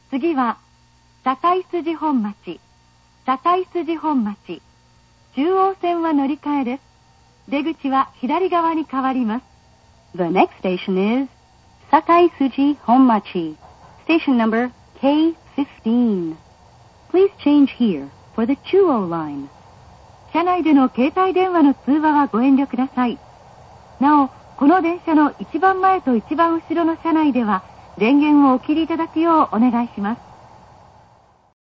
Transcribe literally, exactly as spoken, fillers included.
次は、堺筋本町、堺筋本町。中央線は乗り換えです。出口は左側に変わります。 The next station is Sakai Suji Honmachi, station number K fifteen. Please change here for the Chuo line. 車内での携帯電話の通話はご遠慮ください。なお、この電車の一番前と一番後ろの車内では電源をお切りいただくようお願いします。